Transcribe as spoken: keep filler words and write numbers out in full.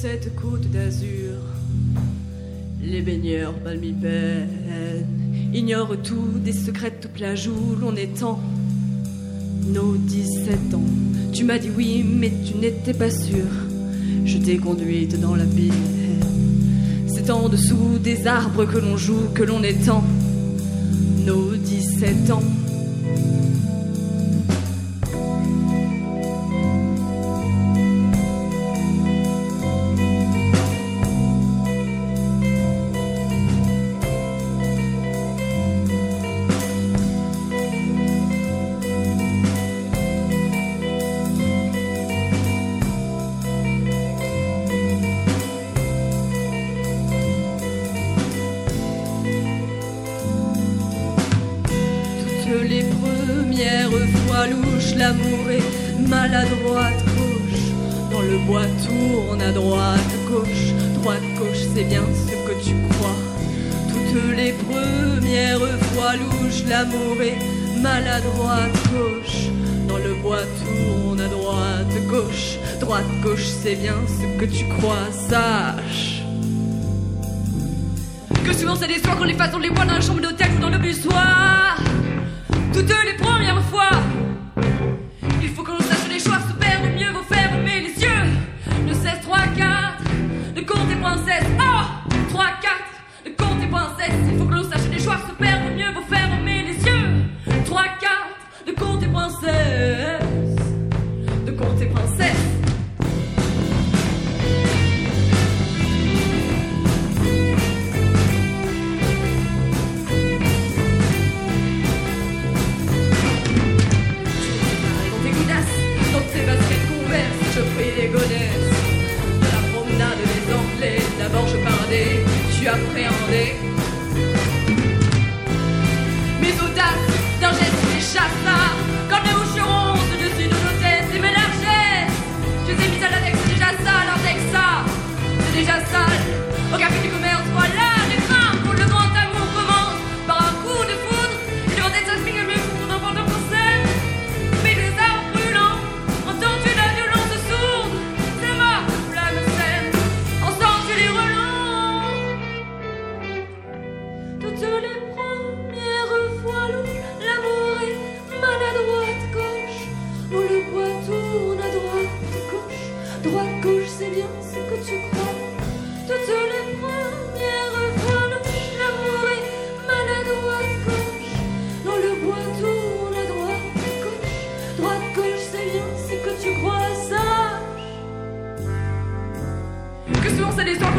cette côte d'azur, les baigneurs palmipèdes ignorent tout des secrets de plage où l'on étend nos dix-sept ans. Tu m'as dit oui, mais tu n'étais pas sûr. Je t'ai conduite dans la baie. C'est en dessous des arbres que l'on joue, que l'on étend nos dix-sept ans. Les premières fois louches, l'amour est maladroite gauche. Dans le bois tourne à droite gauche, droite gauche, c'est bien ce que tu crois. Toutes les premières fois louches, l'amour est maladroite gauche. Dans le bois tourne à droite gauche, droite gauche, c'est bien ce que tu crois. Sache que souvent c'est des soirs qu'on les fasse, on les voit dans la chambre d'hôtel ou dans le bussoir. Toutes les premières fois, il faut que l'on sache les choix se perdent, mieux vaut fermer les yeux. Ne cesse trois quatre, de compter point seize. Oh, trois quatre, de compter point seize. Il faut que l'on sache les choix se perdent, mieux vaut fermer les yeux. trois quatre, de compter point seize, de compter point seize. Je prie les godesses de la promenade des Anglais. D'abord je parlais, tu appréhendais mes audaces d'un geste des chassards. Comme les moucherons au-dessus de nos têtes et mes largesses. Je les ai mis à l'index, c'est déjà sale, index ça, c'est déjà sale. Au café du commerce, voilà les trains pour le grand amour commence par un coup de foudre. Et devant des tasmines, le mieux pour d'un vendeur français. Mais des arbres brûlants, entends-tu la violence? Droite-gauche, c'est bien ce que tu crois. Toutes les premières fois louches, l'amour est maladroite gauche. Dans le bois tourne à droite-gauche. Droite-gauche, c'est bien ce que tu crois. Sache que souvent c'est des soirs